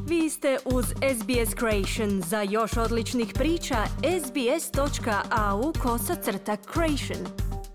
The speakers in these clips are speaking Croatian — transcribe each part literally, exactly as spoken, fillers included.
Vi ste uz S B S Creation. Za još odličnih priča, sbs.au kosacrta creation.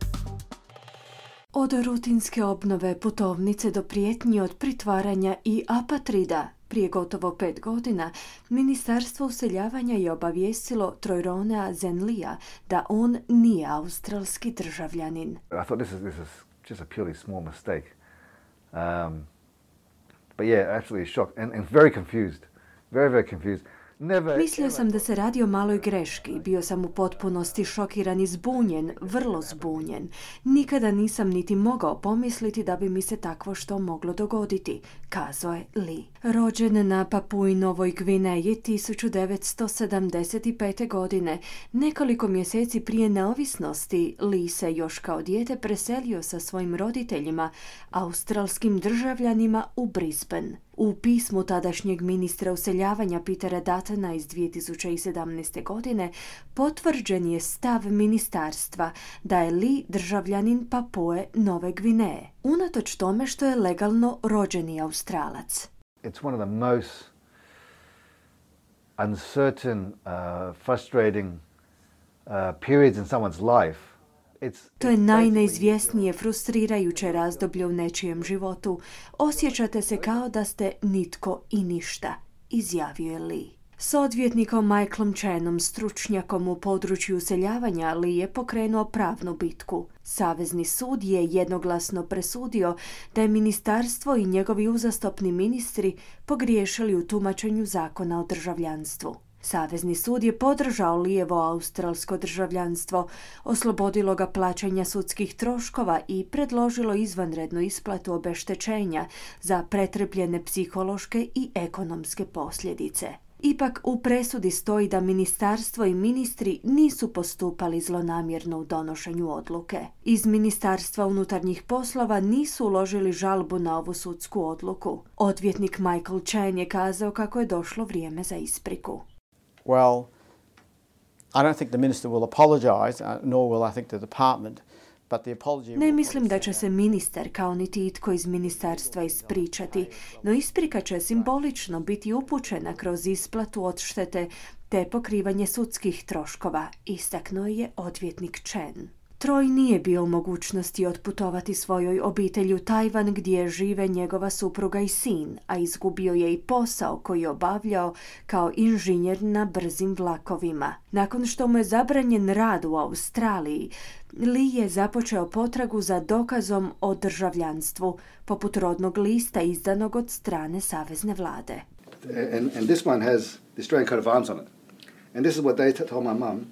Od rutinske obnove putovnice do prijetnji od pritvaranja i apatrida, prije gotovo pet godina, Ministarstvo useljavanja je obavijestilo Troironea Zenlija da on nije australski državljanin. I thought this is, this is just a purely small mistake. Um, but yeah, absolutely shocked and, and very confused. Very, very confused. Never, Mislio sam da se radi o maloj greški. Bio sam u potpunosti šokiran i zbunjen, vrlo zbunjen. Nikada nisam niti mogao pomisliti da bi mi se takvo što moglo dogoditi, kazao je Lee. Rođen na Papui Novoj Gvineji tisuću devetsto sedamdeset pete. godine, nekoliko mjeseci prije neovisnosti, Lee se još kao dijete preselio sa svojim roditeljima, australskim državljanima, u Brisbane. U pismu tadašnjeg ministra useljavanja Petera Duttona iz dvije tisuće sedamnaeste. godine potvrđen je stav ministarstva da je Lee državljanin Papue Nove Gvineje, unatoč tome što je legalno rođeni Australac. It's one of the most uncertain, uh, frustrating uh, periods in someone's life. To je najneizvjesnije, frustrirajuće razdoblje u nečijem životu. Osjećate se kao da ste nitko i ništa, izjavio je Lee. S odvjetnikom Michaelom Chenom, stručnjakom u području useljavanja, Lee je pokrenuo pravnu bitku. Savezni sud je jednoglasno presudio da je ministarstvo i njegovi uzastopni ministri pogriješili u tumačenju zakona o državljanstvu. Savezni sud je podržao Leejevo australsko državljanstvo, oslobodilo ga plaćanja sudskih troškova i predložilo izvanrednu isplatu obeštećenja za pretrpljene psihološke i ekonomske posljedice. Ipak u presudi stoji da ministarstvo i ministri nisu postupali zlonamjerno u donošenju odluke. Iz Ministarstva unutarnjih poslova nisu uložili žalbu na ovu sudsku odluku. Odvjetnik Michael Chen je kazao kako je došlo vrijeme za ispriku. Well, I don't think the minister will apologize, uh, nor will I think the department. But the apology Ne mislim da će se ministar, kao niti itko iz ministarstva, ispričati, no isprika će simbolično biti upućena kroz isplatu odštete te pokrivanje sudskih troškova, istaknuo je odvjetnik Chen. Troy nije bio u mogućnosti otputovati svojoj obitelji u Tajvan gdje žive njegova supruga i sin, a izgubio je i posao koji je obavljao kao inženjer na brzim vlakovima. Nakon što mu je zabranjen rad u Australiji, Lee je započeo potragu za dokazom o državljanstvu, poput rodnog lista izdanog od strane savezne vlade. And, and this one has the Australian coat of arms on it. And this is what they told my mum.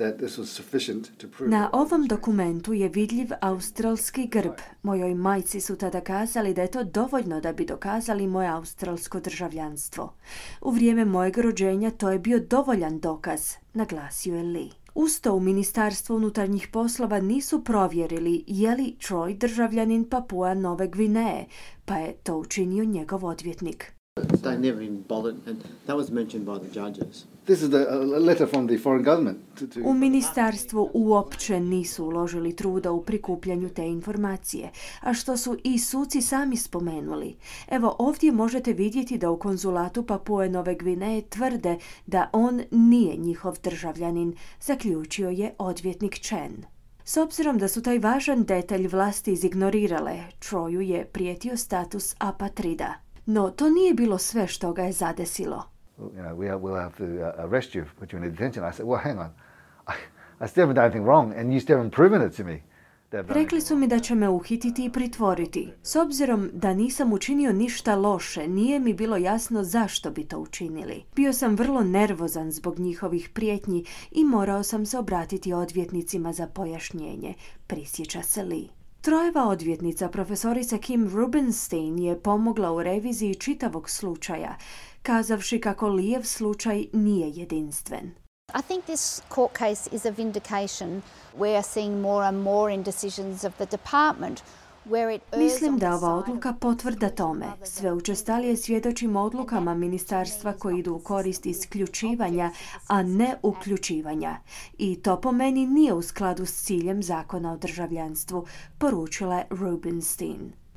Na ovom dokumentu je vidljiv australski grb. Mojoj majci su tada kazali da je to dovoljno da bi dokazali moje australsko državljanstvo. U vrijeme mojeg rođenja to je bio dovoljan dokaz, naglasio je Lee. Uz to u Ministarstvu unutarnjih poslova nisu provjerili je li Troy državljanin Papua Nove Gvineje, pa je to učinio njegov odvjetnik. They never even bothered, and that was mentioned by the judges. This is the, a letter from the foreign government. To, to... U ministarstvu uopće nisu uložili truda u prikupljanju te informacije, a što su i suci sami spomenuli. Evo ovdje možete vidjeti da u konzulatu Papue Nove Gvineje tvrde da on nije njihov državljanin, zaključio je odvjetnik Chen. S obzirom da su taj važan detalj vlasti izignorirale, Troyu je prijetio status apatrida. No, to nije bilo sve što ga je zadesilo. You know, we will have to uh, arrest you, put you in detention. I said, well, hang on. I, I still haven't done anything wrong, and you still haven't proven it to me. Rekli su mi da će me uhititi i pritvoriti. S obzirom da nisam učinio ništa loše, nije mi bilo jasno zašto bi to učinili. Bio sam vrlo nervozan zbog njihovih prijetnji i morao sam se obratiti odvjetnicima za pojašnjenje, prisjeća se Lee. Trojeva odvjetnica, profesorica Kim Rubenstein, je pomogla u reviziji čitavog slučaja, kazavši kako Leejev slučaj nije jedinstven. I think this court case is a vindication. We are seeing more and more indecisions of the department. Mislim da ova odluka potvrda tome. Sve učestalije svjedočimo odlukama ministarstva koji idu u korist isključivanja, a ne uključivanja. I to po meni nije u skladu s ciljem zakona o državljanstvu, poručila je Rubenstein.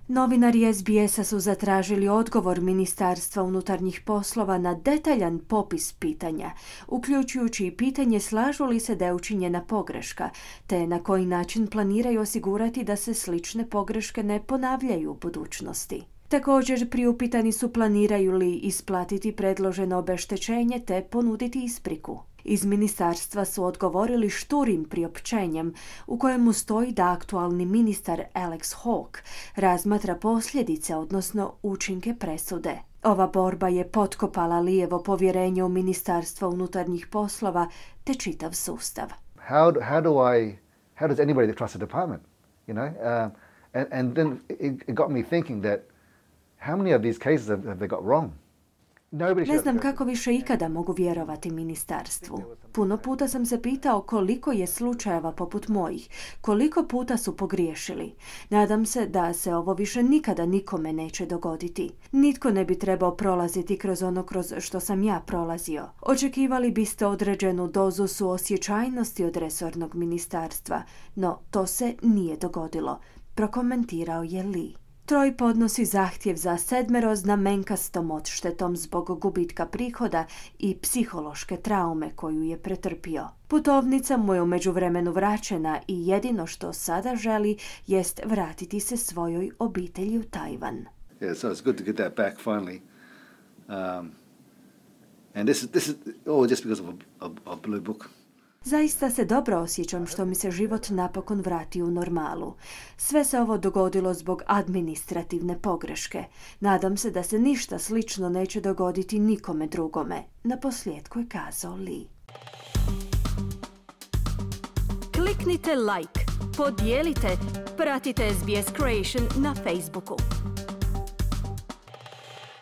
Novinari S B S-a su zatražili odgovor Ministarstva unutarnjih poslova na detaljan popis pitanja, uključujući i pitanje slažu li se da je učinjena pogreška, te na koji način planiraju osigurati da se slične pogreške ne ponavljaju u budućnosti. Također, priupitani su planiraju li isplatiti predloženo obeštećenje te ponuditi ispriku. Iz ministarstva su odgovorili šturim priopćenjem u kojemu stoji da aktualni ministar Alex Hawke razmatra posljedice, odnosno učinke presude. Ova borba je potkopala Lijevo povjerenje u Ministarstvo unutarnjih poslova te čitav sustav. How, how do I, how does anybody trust the department? You know, um, and, and then it, it got me thinking that how many of these cases have, have they got wrong? Ne znam kako više ikada mogu vjerovati ministarstvu. Puno puta sam se pitao koliko je slučajeva poput mojih, koliko puta su pogriješili. Nadam se da se ovo više nikada nikome neće dogoditi. Nitko ne bi trebao prolaziti kroz ono kroz što sam ja prolazio. Očekivali biste određenu dozu suosjećajnosti od resornog ministarstva, no to se nije dogodilo, prokomentirao je Lee. Troj podnosi zahtjev za sedmeroznamenkastom odštetom zbog gubitka prihoda i psihološke traume koju je pretrpio. Putovnica mu je u međuvremenu vraćena i jedino što sada želi jest vratiti se svojoj obitelji u Tajvan. Yeah, so it's good to get that back finally. Um, and this is this is all just because of a, a, a blue book. Zaista se dobro osjećam što mi se život napokon vrati u normalu. Sve se ovo dogodilo zbog administrativne pogreške. Nadam se da se ništa slično neće dogoditi nikome drugome. Naposljetku je kazao Lee. Kliknite like, podijelite, pratite S B S Creation na Facebooku.